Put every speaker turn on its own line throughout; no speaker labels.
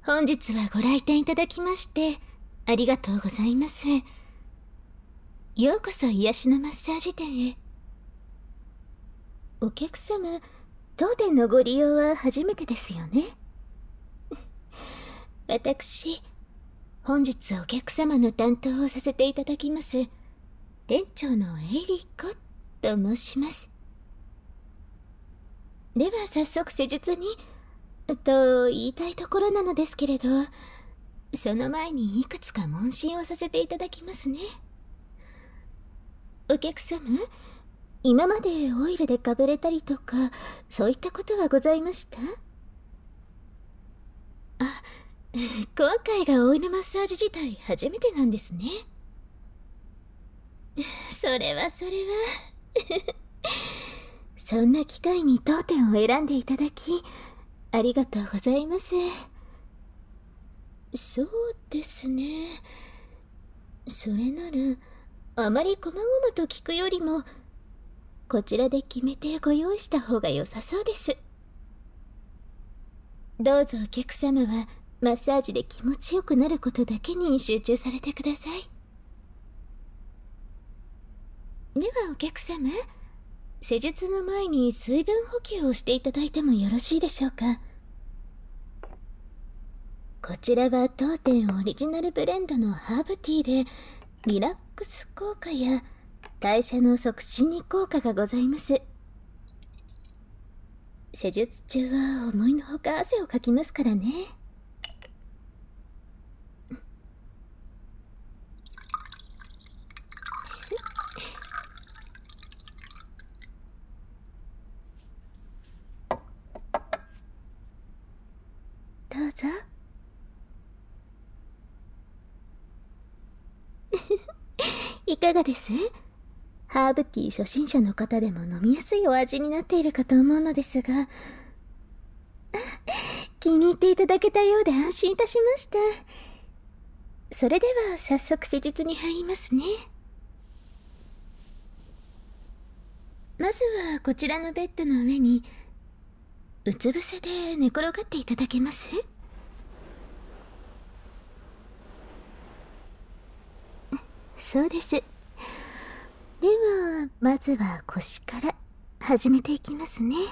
本日はご来店いただきましてありがとうございます。ようこそ癒しのマッサージ店へ。お客様、当店のご利用は初めてですよね。私、本日お客様の担当をさせていただきます店長のエリコと申します。では早速施術にと言いたいところなのですけれど、その前にいくつか問診をさせていただきますね。お客様、今までオイルでかぶれたりとかそういったことはございました？あ、今回がオイルマッサージ自体初めてなんですね。それはそんな機会に当店を選んでいただきありがとうございます。そうですね。それならあまり細々と聞くよりもこちらで決めてご用意した方が良さそうです。どうぞお客様はマッサージで気持ちよくなることだけに集中されてください。ではお客様、施術の前に水分補給をしていただいてもよろしいでしょうか。こちらは当店オリジナルブレンドのハーブティーでリラックス効果や代謝の促進に効果がございます。施術中は思いのほか汗をかきますからね。どうぞ。いかがです？ハーブティー初心者の方でも飲みやすいお味になっているかと思うのですが、気に入っていただけたようで安心いたしました。それでは早速施術に入りますね。まずはこちらのベッドの上にうつ伏せで寝転がっていただけます？そうです。ではまずは腰から始めていきますね。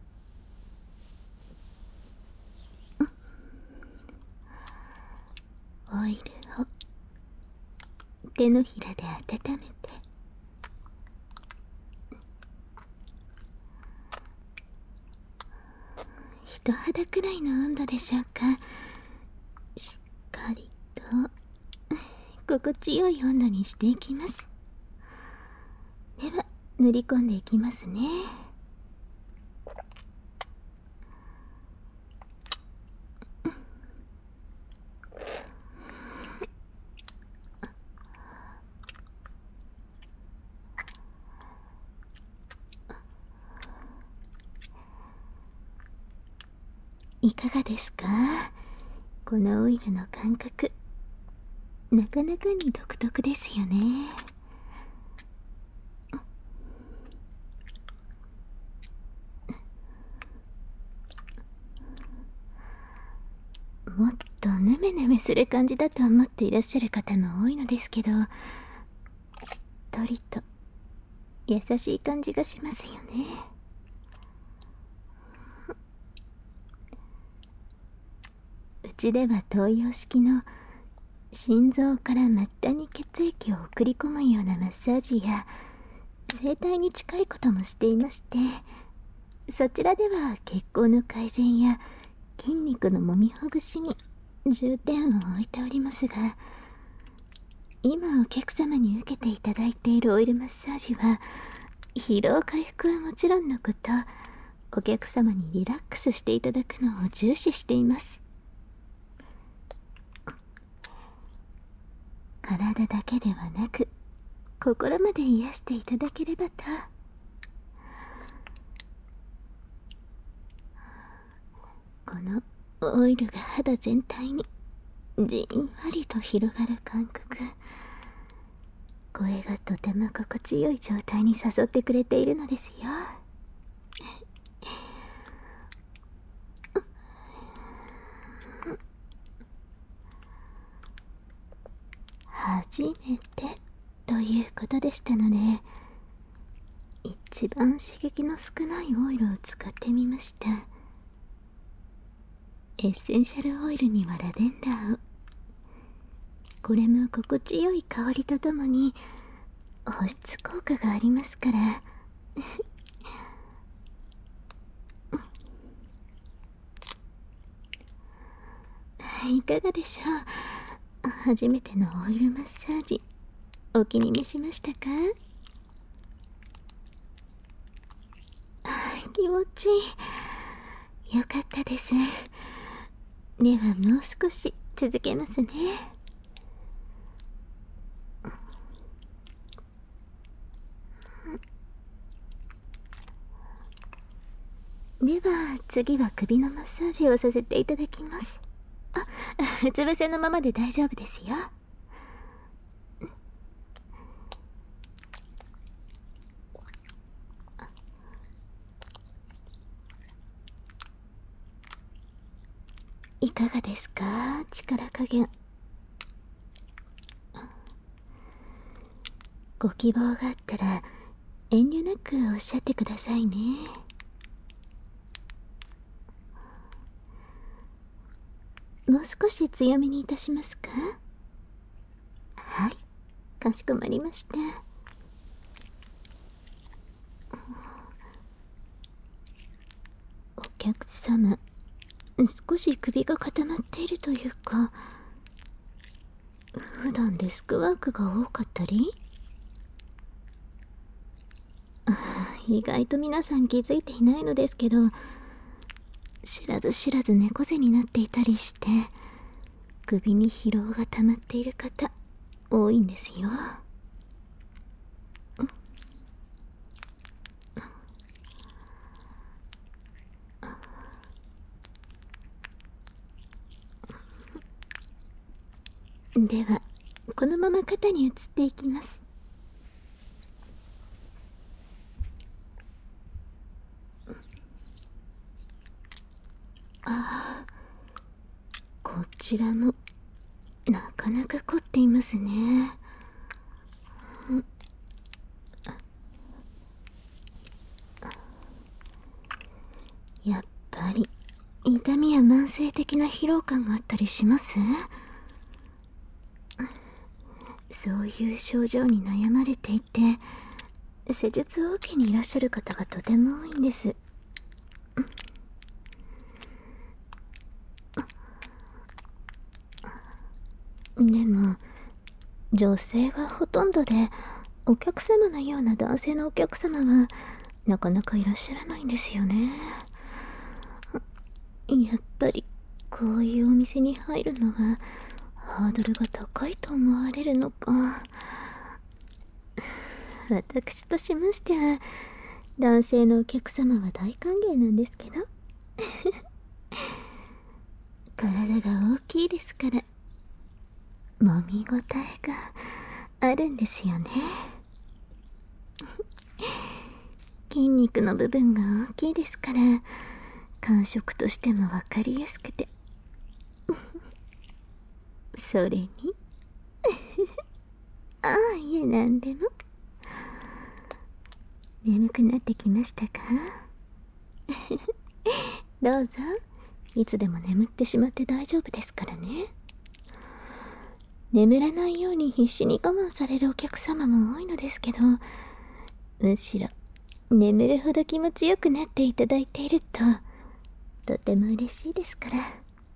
オイルを手のひらで温めて、人肌くらいの温度でしょうか。しっかりと心地よい温度にしていきます。では塗り込んでいきますね。いかがですか？このオイルの感覚、なかなかに独特ですよね。もっとヌメヌメする感じだと思っていらっしゃる方も多いのですけど、しっとりと優しい感じがしますよね。うちでは東洋式の心臓から末端に血液を送り込むようなマッサージや整体に近いこともしていまして、そちらでは血行の改善や筋肉のもみほぐしに重点を置いておりますが、今お客様に受けていただいているオイルマッサージは疲労回復はもちろんのこと、お客様にリラックスしていただくのを重視しています。体だけではなく心まで癒していただければと。このオイルが肌全体にじんわりと広がる感覚、これがとても心地よい状態に誘ってくれているのですよ。 初めてということでしたので、一番刺激の少ないオイルを使ってみました。エッセンシャルオイルにはラベンダーを。これも心地よい香りとともに保湿効果がありますから。いかがでしょう。初めてのオイルマッサージ、お気に召しましたか？気持ちいい。よかったです。ではもう少し続けますね。では次は首のマッサージをさせていただきます。うつ伏せのままで大丈夫ですよ。いかがですか、力加減。ご希望があったら遠慮なくおっしゃってくださいね。もう少し強めにいたしますか？はい、かしこまりました。お客様、少し首が固まっているというか、普段デスクワークが多かったり。意外と皆さん気づいていないのですけど、知らず知らず猫背になっていたりして、首に疲労が溜まっている方多いんですよ。ではこのまま肩に移っていきます。こちらもなかなか凝っていますね。やっぱり痛みや慢性的な疲労感があったりします？そういう症状に悩まれていて、施術を受けにいらっしゃる方がとても多いんです。でも女性がほとんどで、お客様のような男性のお客様はなかなかいらっしゃらないんですよね。やっぱりこういうお店に入るのはハードルが高いと思われるのか。私としましては男性のお客様は大歓迎なんですけど体が大きいですから、揉み応えがあるんですよね。筋肉の部分が大きいですから、感触としても分かりやすくてそれにいえ、なんでも。眠くなってきましたか？どうぞ。いつでも眠ってしまって大丈夫ですからね。眠らないように必死に我慢されるお客様も多いのですけど、むしろ眠るほど気持ちよくなっていただいているととても嬉しいですから。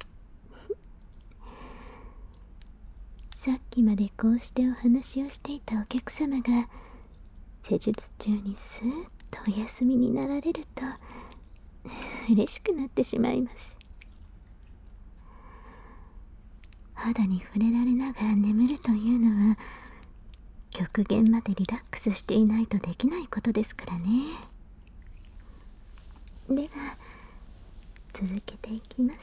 さっきまでこうしてお話をしていたお客様が施術中にスーッとお休みになられると嬉しくなってしまいます。肌に触れられながら眠るというのは極限までリラックスしていないとできないことですからね。では続けていきます。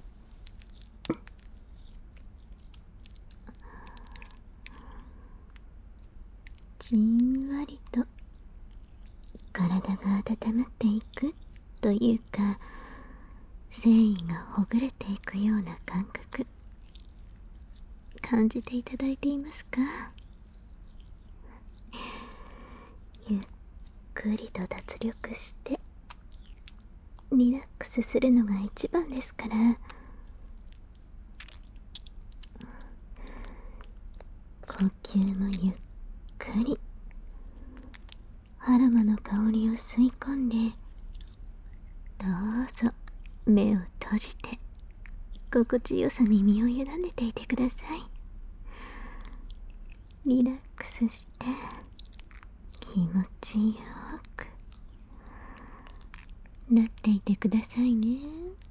じんわりと体が温まっていくというか、繊維がほぐれていくような感覚。 感じていただいていますか？ゆっくりと脱力してリラックスするのが一番ですから。呼吸もゆっくりアロマの香りを吸い込んで、どうぞ目を閉じて心地よさに身を委ねていてください。リラックスして気持ちよくなっていてくださいね。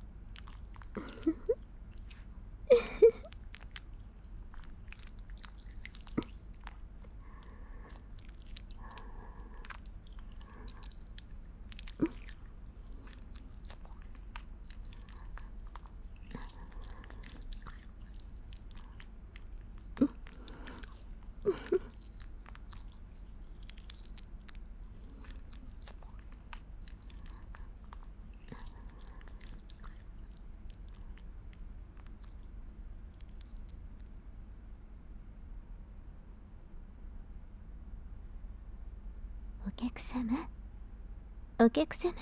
お客様、お客様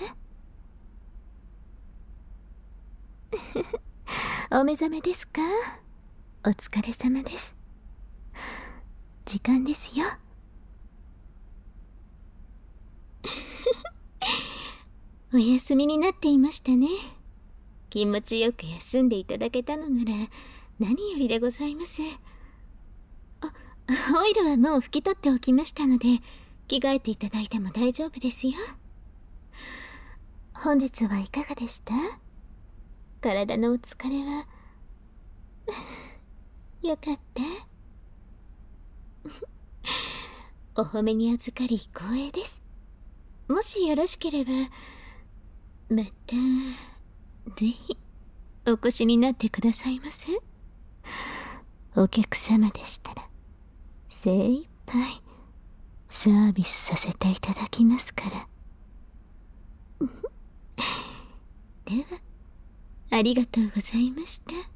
お目覚めですか？お疲れ様です。時間ですよ。お休みになっていましたね。気持ちよく休んでいただけたのなら何よりでございます。オイルはもう拭き取っておきましたので、着替えていただいても大丈夫ですよ。本日はいかがでした？体のお疲れはよかった？お褒めに預かり光栄です。もしよろしければまたぜひお越しになってくださいませ。お客様でしたら精一杯サービスさせていただきますから。ではありがとうございました。